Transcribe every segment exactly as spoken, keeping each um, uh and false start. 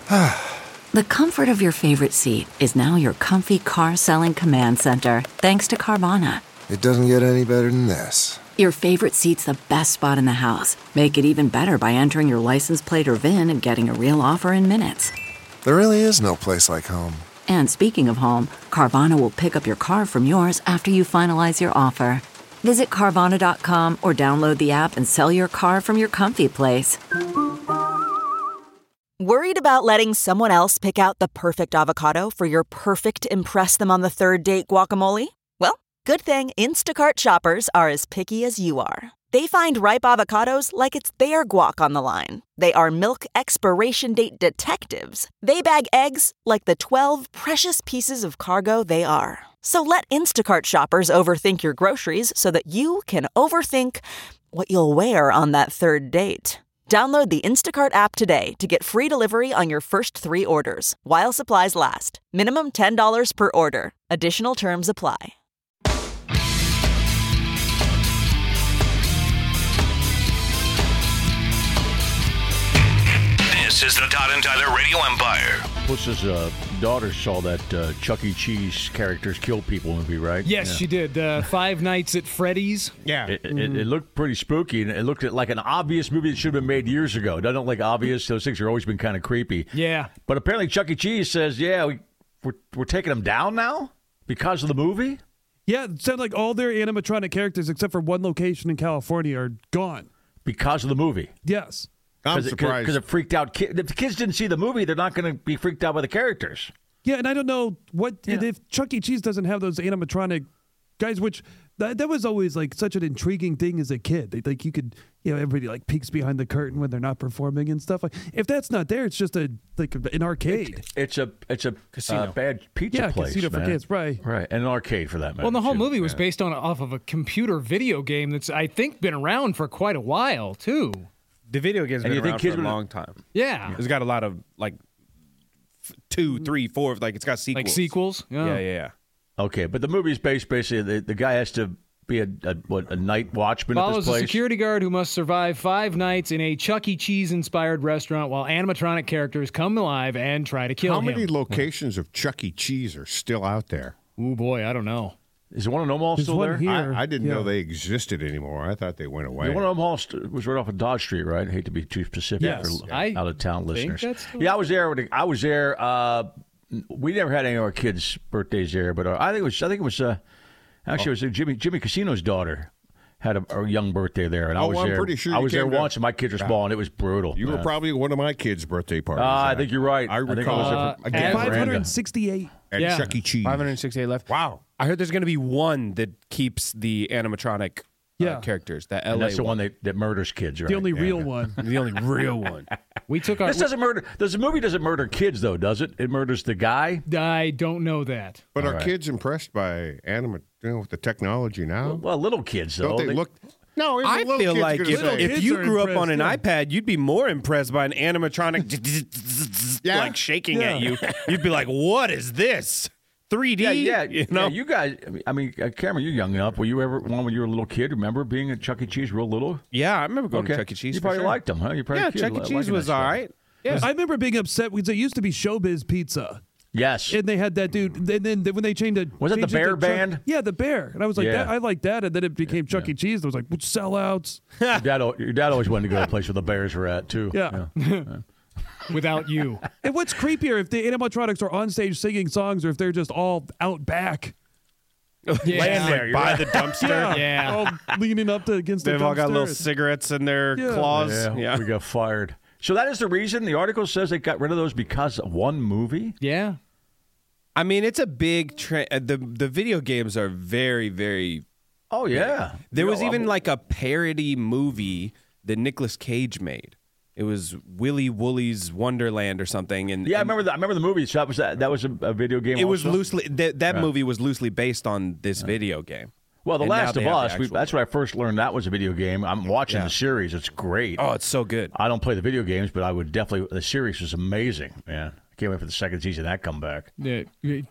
The comfort of your favorite seat is now your comfy car selling command center, thanks to Carvana. It doesn't get any better than this. Your favorite seat's the best spot in the house. Make it even better by entering your license plate or V I N and getting a real offer in minutes. There really is no place like home. And speaking of home, Carvana will pick up your car from yours after you finalize your offer. Visit Carvana dot com or download the app and sell your car from your comfy place. Worried about letting someone else pick out the perfect avocado for your perfect impress them on the third date guacamole? Well, good thing Instacart shoppers are as picky as you are. They find ripe avocados like it's their guac on the line. They are milk expiration date detectives. They bag eggs like the twelve precious pieces of cargo they are. So let Instacart shoppers overthink your groceries so that you can overthink what you'll wear on that third date. Download the Instacart app today to get free delivery on your first three orders, while supplies last. Minimum ten dollars per order. Additional terms apply. This is the Todd and Tyler Radio Empire. Puss's uh, daughter saw that uh, Chuck E. Cheese characters kill people movie, right? Yes, yeah. she did. Uh, Five Nights at Freddy's. Yeah. It, it, it looked pretty spooky, and it looked like an obvious movie that should have been made years ago. It doesn't look like obvious. Those things have always been kind of creepy. Yeah. But apparently Chuck E. Cheese says, yeah, we, we're, we're taking them down now because of the movie? Yeah, it sounds like all their animatronic characters, except for one location in California, are gone. Because of the movie? Yes. I'm surprised. Because it, it freaked out kids. If the kids didn't see the movie, they're not going to be freaked out by the characters. Yeah, and I don't know what Yeah. if Chuck E. Cheese doesn't have those animatronic guys, which that, that was always like such an intriguing thing as a kid. They, like you could, you know, everybody like peeks behind the curtain when they're not performing and stuff. Like if that's not there, it's just a like an arcade. It, it's a it's a Casino. uh, bad pizza Yeah, place, casino for man. kids, right. Right, and an arcade for that matter. Well, and the whole too. movie was Yeah. based on off of a computer video game that's, I think, been around for quite a while, too. The video game's And been you think around kids for a would- long time. Yeah. It's got a lot of, like, f- two, three, four, like, it's got sequels. Like sequels? Yeah, yeah, yeah. Okay, but the movie is based basically the, the guy has to be a, a what a night watchman at Follows this a place. security guard who must survive five nights in a Chuck E. Cheese-inspired restaurant while animatronic characters come alive and try to kill How him. many locations of Chuck E. Cheese are still out there? Oh, boy, I don't know. Is the one in Omaha There's still one there? here. I, I didn't Yeah. know they existed anymore. I thought they went away. The one in Omaha st- was right off of Dodge Street, right? I hate to be too specific Yes, for I out of town think listeners. that's the Yeah, I was there. When I was there. Uh, we never had any of our kids' birthdays there, but uh, I think it was. I think it was. Uh, actually, it was uh, Jimmy Jimmy Casino's daughter had a, a young birthday there, and I Oh, was I'm there. pretty sure I you was there came to- once, and my kids were small, and it was brutal. You were man. probably at one of my kids' birthday parties. Uh, I think you're right. I I think I recall was there for- uh, again, At- five hundred sixty-eight. at Yeah. Chuck E. Cheese. five hundred sixty-eight left. Wow. I heard there's going to be one that keeps the animatronic uh, Yeah. characters. That L A And that's the one that, that murders kids, right? The only Yeah. real one. The only real one. We took our... This doesn't murder. Does the movie doesn't murder kids though? Does it? It murders the guy. I don't know that. But All are right. kids impressed by anima, you know, with the technology now? Well, little kids though. Don't they, look? No, even I little feel kids like gonna if, say, if kids you are grew up on an impressed, iPad, you'd be more impressed by an animatronic Yeah. like shaking Yeah. at you. You'd be like, what is this? three D? Yeah, yeah, You know? yeah. You guys. I mean, I mean, uh, Cameron, you're young enough. Were you ever one when you were a little kid? Remember being at Chuck E. Cheese, real little? Yeah, I remember going Okay. to Chuck E. Cheese. You for probably sure. liked them, huh? You probably Yeah, a kid Chuck E. li- Cheese liking was that all stuff. right. Yeah. I remember being upset because it used to be Showbiz Pizza. Yes. And they had that dude. And then when they changed it, Was it the changed it Bear to Chuck- Band? Yeah, the Bear. And I was like, Yeah. that, I like that. And then it became Chuck E. Cheese. I was like, which sellouts? your, dad, al- your dad always wanted to go to a place where the Bears were at too. Yeah. Without you. And what's creepier if the animatronics are on stage singing songs or if they're just all out back? Yeah. Land there you're by right. the dumpster. Yeah. All leaning up to against the They've all got dumpster. little cigarettes in their Yeah. claws. Yeah, Yeah. we got fired. So that is the reason the article says they got rid of those because of one movie. Yeah. I mean, it's a big trend. The the video games are very, very. Oh yeah. There You was know, even I'm- like a parody movie that Nicolas Cage made. It was Willy Wooly's Wonderland or something, and Yeah, I remember that. I remember the movie. So that was that. That was a, a video game. it was also? loosely that, that Right. movie was loosely based on this video game. Well, The And now Last they of have the Us. We, actual that's when I first learned that was a video game. I'm watching Yeah. the series. It's great. Oh, it's so good. I don't play the video games, but I would definitely. The series was amazing, man. I Can't wait for the second season of that comeback. Yeah,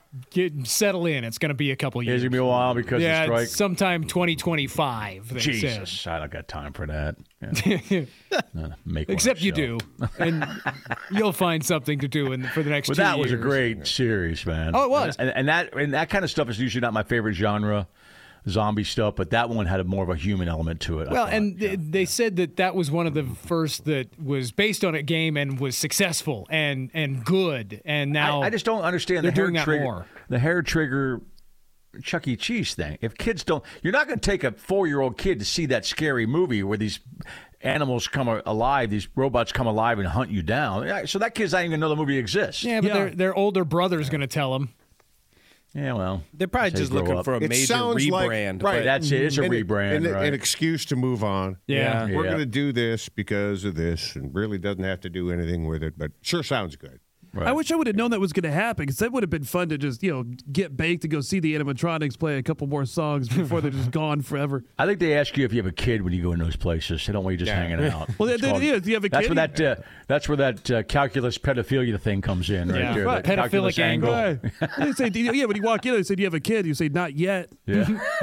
get settle in. It's going to to be a couple years. It's going to be a while because yeah, of the strike. sometime twenty twenty-five. They Jesus, said. I don't got time for that. Yeah. no, make one Except you show. do, and you'll find something to do in, for the next. But two that was a years. great series, man. Oh, it was. and, and that and that kind of stuff is usually not my favorite genre, zombie stuff. But that one had a more of a human element to it. I Well, thought. and Yeah. th- they said that that was one of the first that was based on a game and was successful and and good. And now I, I just don't understand they're the hair doing that trigger, more. the hair trigger Chuck E. Cheese thing. If kids don't, you're not going to take a four-year-old kid to see that scary movie where these animals come alive, these robots come alive and hunt you down. Yeah, so that kid's not even going to know the movie exists. Yeah, but Yeah. their their older brother's going to tell them. Yeah, well, They're probably that's how just you grow looking up. for a It major sounds like- rebrand. right. but- That's it. It's a And it- rebrand, and right? an excuse to move on. Yeah. Yeah. We're going to do this because of this, and really doesn't have to do anything with it, but sure sounds good. Right. I wish I would have known that was going to happen because that would have been fun to just, you know, get baked and go see the animatronics play a couple more songs before they're just gone forever. I think they ask you if you have a kid when you go in those places. They don't want you just Yeah. hanging out. Well, It's they- called- yeah, if you have a that's kid, where that uh, that's where that uh, calculus pedophilia thing comes in, right Yeah. there. Right. The calculus Pedophilic angle. Right. They say, do you- yeah, when you walk in, they say, do you have a kid? You say, not yet. Yeah.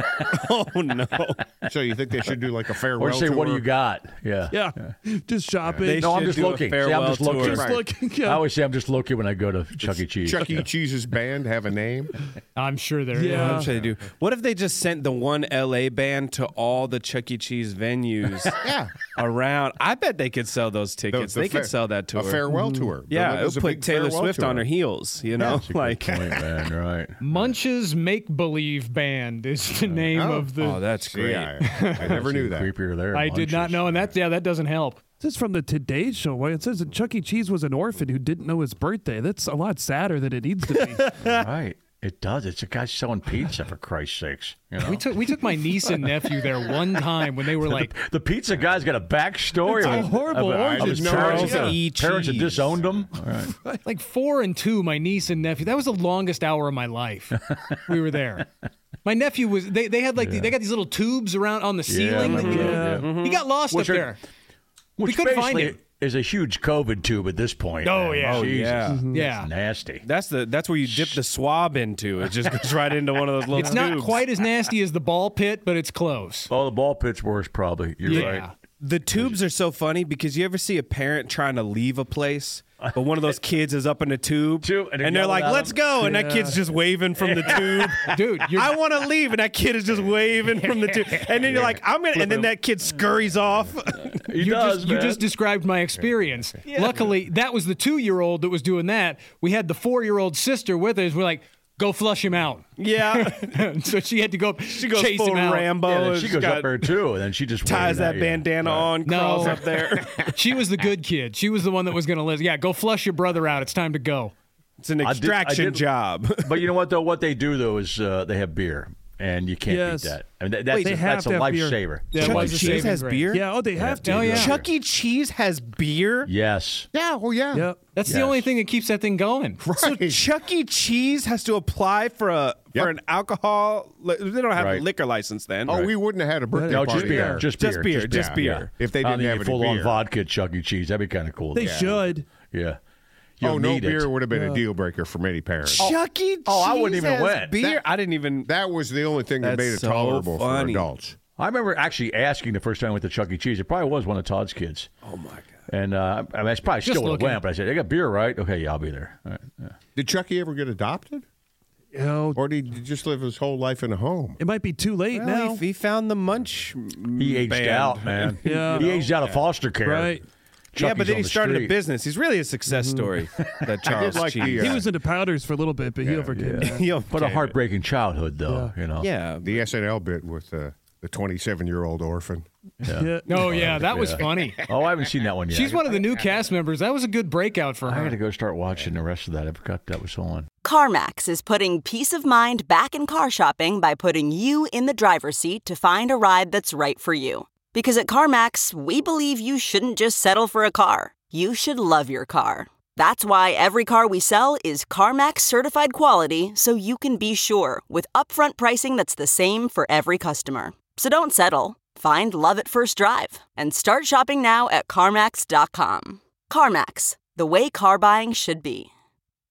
Oh no! So you think they should do like a farewell Or say, tour? what do you got? Yeah. Yeah. Just shopping. They No, I'm should just do a looking. See, I'm farewell just looking. tour. just Right. looking. I Yeah. always say I'm just looking when I go to Chuck E. Cheese. Chuck E. Cheese's band have a name? I'm sure they're. Yeah. I'm sure they do. What if they just sent the one L A band to all the Chuck E. Cheese venues Yeah. around? I bet they could sell those tickets. The- the they could fa- sell that tour. A farewell tour. Yeah, It it was would a put big Taylor farewell Swift tour. on her heels. You know, That's a good like point, man. Right. Munch's Make Believe Band is the name Oh. of the. oh, that's See, great. I, I never knew that. Creepier there. I did not Lunches. know, and that yeah, that doesn't help. This is from the Today Show. Why it says that Chuck E. Cheese was an orphan who didn't know his birthday. That's a lot sadder than it needs to be. Right. It does. It's a guy selling pizza, for Christ's sakes. You know? We took we took my niece and nephew there one time when they were like, The pizza guy's got a backstory. It's a of- horrible of, of origin his story. parents, Charles yeah. E. parents that Cheese. disowned him. All right. like four and two. My niece and nephew. That was the longest hour of my life. We were there. My nephew was. They, they had like the, they got these little tubes around on the ceiling. Yeah, I remember Yeah. that, He got lost Which up are- there. Which We couldn't find basically him. is a huge COVID tube at this point. Oh, man. yeah. Oh, Jesus. yeah. Yeah. It's nasty. That's the that's where you dip the swab into. It just goes right into one of those little It's not tubes. quite as nasty as the ball pit, but it's close. Oh, the ball pit's worse, probably. You're Yeah. right. The tubes are so funny because you ever see a parent trying to leave a place, but one of those kids is up in the tube, Tube, and and, they're they're yelling like, at "Let's him. go!" and that kid's just waving from the tube. Dude, you're, I want to leave, and that kid is just waving from the tube, and then you're like, "I'm gonna," and then that kid scurries off. He you does, just, you man. just described my experience. Luckily, that was the two-year-old that was doing that. We had the four-year-old sister with us. We're like, go flush him out. Yeah, So she had to go she goes chase full him out. Rambo. Yeah, then and she she's goes got- up there too, and then she just ties waving at that you. bandana Right. on, No. crawls up there. She was the good kid. She was the one that was going to live. Yeah, go flush your brother out. It's time to go. It's an I did- I extraction did- job. But you know what, though? What they do, though, is uh, they have beer, and you can't Yes. beat that. I mean, that, that's, Wait, they a, have that's to a have beer. lifesaver. Yeah, it Chuck was E. a Cheese saving has grace. beer. Yeah, oh, they have to. Oh, yeah. Chuck E. Cheese has beer. Yes. Yeah, oh yeah. Yeah. That's the Yes. only thing that keeps that thing going. So Chuck E. Cheese has to apply for a Yep. for an alcohol. li- They don't have Right. a liquor license then. Oh, we wouldn't have had a birthday No, party just beer. there. Just beer. Just beer, just beer. If they I didn't think have you any full on beer. vodka at Chuck E. Cheese. That'd be kind of cool. They though. should. Yeah. Oh, You'll no need beer it. would have been a deal breaker for many parents. Chuck E. Cheese Oh, I wouldn't even has went. beer. That- I didn't even. That was the only thing that That's made it so tolerable funny. for adults. I remember actually asking the first time I went to Chuck E. Cheese. It probably was one of Todd's kids. Oh my god. And uh, I mean, it's probably Just still would have looking. went, but I said, "They got beer, right? Okay, yeah, I'll be there." All right, yeah. Did Chucky ever get adopted? You know, Or did he just live his whole life in a home? it might be too late Well, now. he, he found the Munch. He aged band. out, man. Yeah. He aged out of foster care. Right. yeah, Chucky's but then on he the started street. a business. He's really a success story. That Charles like the, Cheese. uh, He was into powders for a little bit, but he overcame that. Yo, But a okay. heartbreaking childhood, though. You know. Yeah. The S N L bit with uh, the twenty-seven-year-old orphan. Yeah. Oh, yeah, that was Yeah. funny. Oh, I haven't seen that one yet. She's one of the new cast members. That was a good breakout for I got to her. go start watching the rest of that. I forgot that was on. CarMax is putting peace of mind back in car shopping by putting you in the driver's seat to find a ride that's right for you. Because at CarMax, we believe you shouldn't just settle for a car. You should love your car. That's why every car we sell is CarMax certified quality, so you can be sure with upfront pricing that's the same for every customer. So don't settle. Find love at first drive and start shopping now at CarMax dot com. CarMax, the way car buying should be.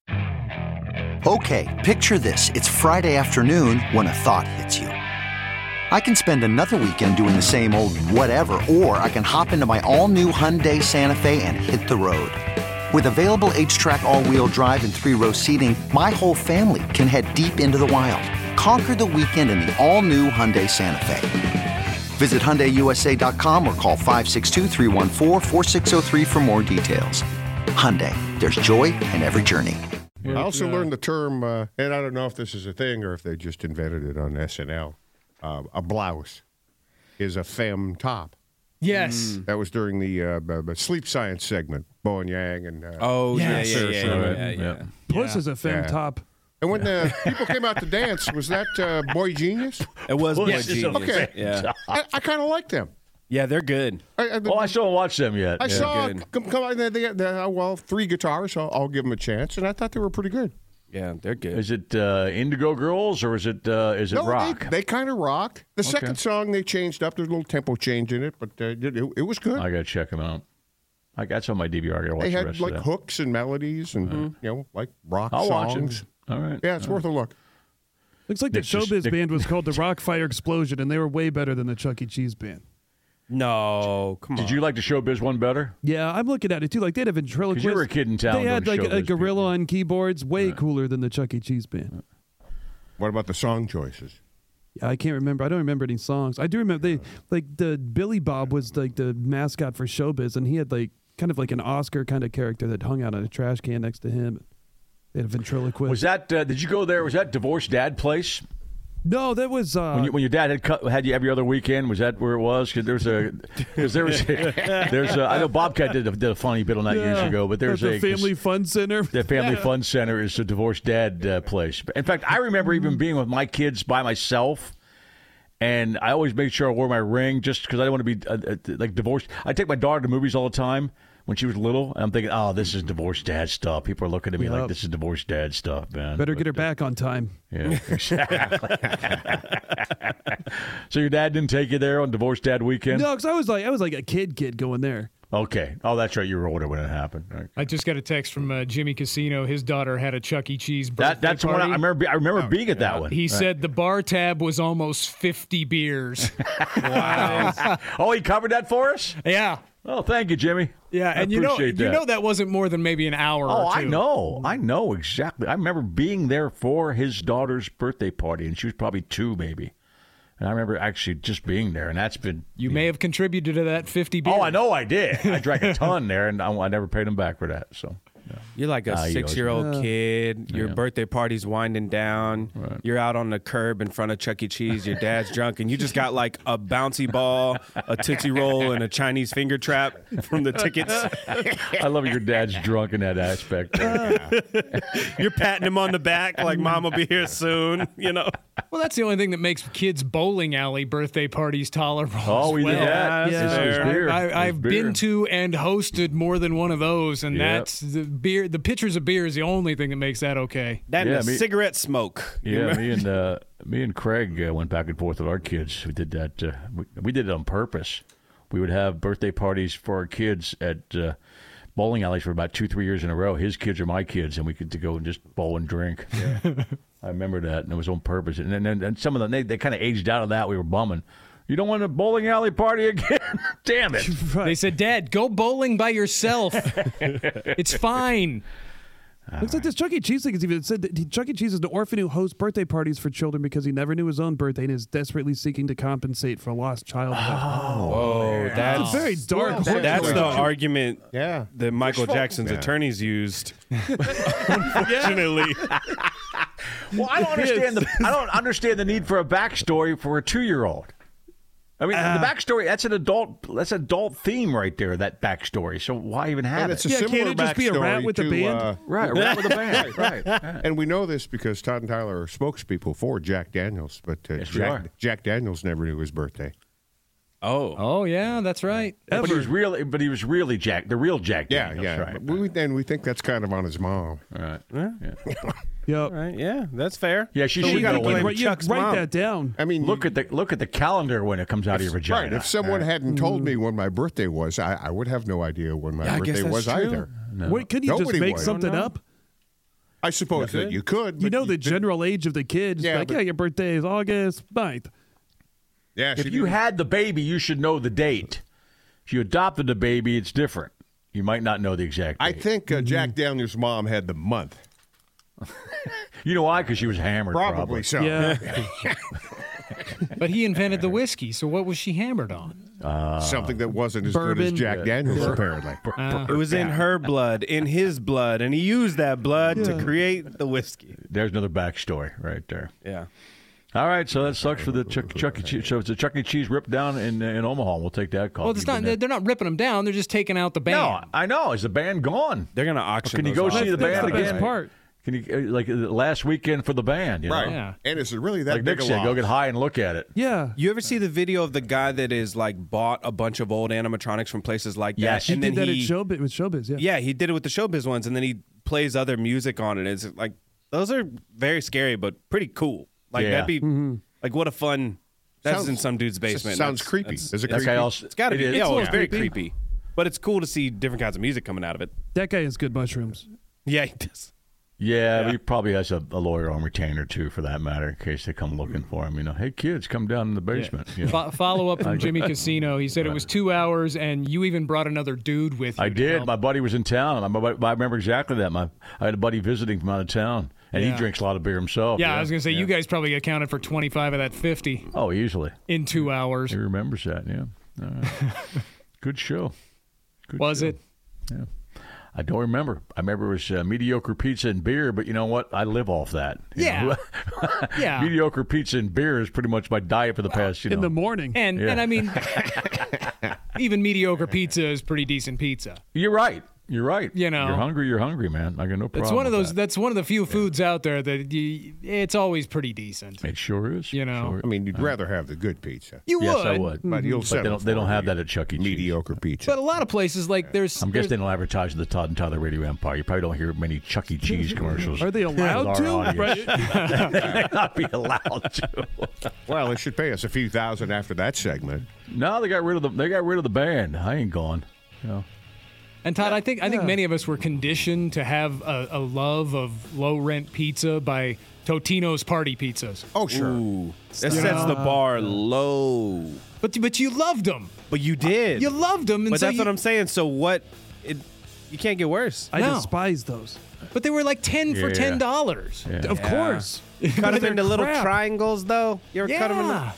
Okay, picture this. It's Friday afternoon when a thought hits you. I can spend another weekend doing the same old whatever, or I can hop into my all-new Hyundai Santa Fe and hit the road. With available H-Track all-wheel drive and three-row seating, my whole family can head deep into the wild. Conquer the weekend in the all-new Hyundai Santa Fe. Visit Hyundai U S A dot com or call five six two, three one four, four six zero three for more details. Hyundai, there's joy in every journey. I also learned the term, uh, and I don't know if this is a thing or if they just invented it on S N L. Uh, a blouse is a femme top. Yes. Mm. That was during the uh, b- b- sleep science segment, Bo and Yang. and uh, Oh, yeah, Yes. yeah, yeah, Sarah yeah, Silverman. yeah, yeah. Puss Yeah. is a femme Yeah. top. And when uh, people came out to dance, was that uh, Boy Genius? It was Boy Yes, it's a- Genius. Okay. Yeah. I, I kind of like them. Yeah, they're good. I, I, Oh, I still haven't watched them yet. I Yeah. saw good. come, come on, they, they, they, uh, well, three guitars, so I'll give them a chance, and I thought they were pretty good. Yeah, they're good. Is it uh, Indigo Girls or is it uh, is it No, rock? they, they kind of rock. The second song they changed up. There's a little tempo change in it, but uh, it, it was good. I gotta check them out. I got some on my D V R. I gotta watch They the had rest like of that. hooks and melodies, and you know, like rock I'll watch songs. it. All right. Yeah, it's All worth a look. Looks like the Nick just- Showbiz Nick- band was called the Rockfire Explosion, and they were way better than the Chuck E. Cheese band. No, come on. Did you like the Showbiz one better? Yeah, I'm looking at it too. Like they had a ventriloquist. 'Cause you were a kid in town They had when like a, a Showbiz gorilla came. on keyboards, way cooler than the Chuck E. Cheese band. What about the song choices? Yeah, I can't remember. I don't remember any songs. I do remember they like the Billy Bob was like the mascot for Showbiz, and he had like kind of like an Oscar kind of character that hung out on a trash can next to him. They had a ventriloquist. Was that? Uh, did you go there? Was that Divorced Dad Place? No, that was uh, When, you, when your dad had cut, had you every other weekend, was that where it was? Because there's a, because there was, a, there's a, I know Bobcat did a, did a funny bit on that years yeah, ago, but there's at the a Family Fun Center. The Family Fun Center is a divorced dad uh, place. In fact, I remember even being with my kids by myself, and I always made sure I wore my ring just because I didn't want to be uh, uh, like divorced. I take my daughter to movies all the time when she was little, and I'm thinking, oh, this is divorced dad stuff. People are looking at me Yep. like this is divorced dad stuff, man. Better But, get her uh, back on time. Yeah, exactly. So your dad didn't take you there on divorced dad weekend? No, because I was like I was like a kid, kid going there. Okay. Oh, that's right. You were older when it happened. Okay. I just got a text from uh, Jimmy Casino. His daughter had a Chuck E. Cheese birthday That that's the one I party. remember. I remember being at that one. He Right. said the bar tab was almost fifty beers. Wow. Oh, he covered that for us? Yeah. Oh, thank you, Jimmy. Yeah, I and you know, appreciate you that. know that wasn't more than maybe an hour Oh, or two. I know. I know exactly. I remember being there for his daughter's birthday party, and she was probably two, maybe. And I remember actually just being there, and that's been. You may have contributed to that fifty beers. Oh, I know I did. I drank a ton there, and I, I never paid him back for that. So. Yeah. You're like a Ah, you six-year-old always- kid. Your Yeah. birthday party's winding down. Right. You're out on the curb in front of Chuck E. Cheese. Your dad's drunk, and you just got like a bouncy ball, a Tootsie Roll, and a Chinese finger trap from the tickets. I love your dad's drunk in that aspect. You're patting him on the back like Mom will be here soon. You know. Well, that's the only thing that makes kids' bowling alley birthday parties tolerable. Oh, we as well. did that. Yeah, It's- that's it's fair. beer. I, It's I've beer. been to and hosted more than one of those, and Yep. that's the beer. The pitchers of beer is the only thing that makes that okay. That Yeah, and a me- cigarette smoke. You Yeah, remember? me and uh, me and Craig uh, went back and forth with our kids. We did that. Uh, we, we did it on purpose. We would have birthday parties for our kids at uh, bowling alleys for about two, three years in a row. His kids are my kids, and we could to go and just bowl and drink. I remember that, and it was on purpose. And then and, and some of them they, they kind of aged out of that. We were bumming. You don't want a bowling alley party again? Damn it! They said, "Dad, go bowling by yourself. It's fine." Looks like this Chuck E. Cheese thing is even it said that he- Chuck E. Cheese is an orphan who hosts birthday parties for children because he never knew his own birthday and is desperately seeking to compensate for lost childhood. Oh, that's It's a very dark. Well, That's the argument Yeah. that Michael fault. Jackson's Yeah. attorneys used. Unfortunately. Well, I don't understand the I don't understand the need for a backstory for a two-year-old. I mean, Uh, the backstory, that's an adult that's an adult theme right there, that backstory. So why even have And it? it's a Yeah, can't similar it just be a rat backstory with a to, band? uh, Right, right with a band. Right. right. and we know this because Todd and Tyler are spokespeople for Jack Daniels, but uh, Yes, we are. Jack, Jack Daniels never knew his birthday. Oh. Oh yeah, that's right. But he was really but he was really Jack the real Jack Yeah, Daniels, yeah. right. But we, and we think that's kind of on his mom. Right. Yeah. Yeah. Yep. All right. Yeah, that's fair. Yeah, she So we should gotta know blame when- Right, yeah, Chuck's write mom. that down. I mean, Look at the look at the calendar when it comes out of your vagina. right. If someone hadn't told me when my birthday was, I, I would have no idea when my Yeah, I guess birthday that's was true. either. Wait, couldn't you Nobody just make would. something I don't know. up? I suppose that you could. You but know the general age of the kid. It's Yeah, like, but- yeah, your birthday is August ninth. Yeah, If you had the baby, you should know the date. If you adopted the baby, it's different. You might not know the exact date. I think uh, Jack Daniels' mom had the month. You know why? Because she was hammered. Probably, Probably, so. Yeah. But he invented the whiskey, so what was she hammered on? Uh, Something that wasn't as good as Bourbon. Jack Daniels, Yeah. apparently. Uh, It was in her blood, in his blood, and he used that blood to Yeah. create the whiskey. There's another backstory right there. Yeah. All right, so that sucks for the Chuck, Chuck E. Cheese. So it's a Chuck E. Cheese ripped down in in Omaha. We'll take that call. well, it's not. They're they're not ripping them down. They're just taking out the band. No, I know. Is the band gone? They're going to auction Can you those go off. see the That's band the best again? part. Can you uh, like uh, last weekend for the band? You Right. know? Yeah. And is it really that Like big Nick a said, go loss? get high and look at it. Yeah. You ever see the video of the guy that is like bought a bunch of old animatronics from places like that? Yes. He and did then that he, at Showbiz, with Showbiz, yeah. Yeah, he did it with the Showbiz ones, and then he plays other music on it. It's like those are very scary, but pretty cool. Like Yeah. that'd be Mm-hmm. like what a fun. That's Sounds- in some dude's basement. sounds That's- creepy. that's- Is it That creepy? guy also. It's got to it be. is. Yeah, oh, a it's little very creepy. creepy. But it's cool to see different kinds of music coming out of it. That guy has good mushrooms. Yeah, he does. Yeah, Yeah. he probably has a, a lawyer on retainer too, for that matter, in case they come looking for him. You know, hey kids, come down in the basement. You know. Fo- follow up from Jimmy Casino. He said it was two hours, and you even brought another dude with you. I to did. help. My buddy was in town. I, I remember exactly that. My I had a buddy visiting from out of town, and Yeah. he drinks a lot of beer himself. Yeah, I was gonna say Yeah. you guys probably accounted for twenty-five of that fifty Oh, easily. in two hours. He remembers that. Yeah. All right. Good show. Good Was show. it? Yeah. I don't remember. I remember it was uh, mediocre pizza and beer, but you know what? I live off that. you Yeah. know? Yeah. Mediocre pizza and beer is pretty much my diet for the past, you know. In the morning. And Yeah. and I mean, even mediocre pizza is pretty decent pizza. You're right. You're right. You know. You're hungry. You're hungry, man. I got no problem. It's one of with those. that. That's one of the few foods out there that you, it's always pretty decent. It sure is. You know. Sure. I mean, you'd rather have the good pizza. You yes, would, I would. But you'll But they settle don't. They for don't have the that at Chuck E. Cheese. mediocre pizza. but a lot of places like there's. I'm there's guessing they don't advertise the Todd and Tyler Radio Empire. You probably don't hear many Chuck E. Cheese commercials. Are they allowed with to? our audience. Right. They may not be allowed to. Well, they should pay us a few thousand after that segment. No, they got rid of the. They got rid of the band. I ain't gone. You know. And Todd, I think I think Yeah. many of us were conditioned to have a, a love of low rent pizza by Totino's Party Pizzas. Oh, sure. Ooh, that sets the bar low. But but you loved them. But you did. You loved them, and But so that's you, what I'm saying. So what? It, you can't get worse. I No. despise those. But they were like ten for Yeah. ten dollars. Yeah. Of course. Cut them They're into little crap. triangles, though. You ever cut them into? Yeah.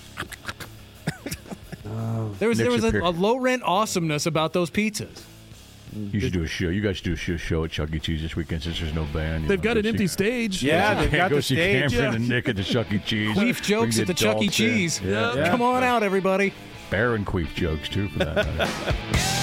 There was there Nick was a, Shapiro. a low rent awesomeness about those pizzas. You should do a show. You guys should do a show- show at Chuck E. Cheese this weekend since there's no band. you They've know, got go an see- empty stage. Yeah, they've Yeah, got go the see stage. Cameron Yeah. and Nick at the Chuck E. Cheese. Queef jokes Bring at the Chuck E. adults in. Cheese. Yeah. Come on out, everybody. Bear and queef jokes too, for that matter.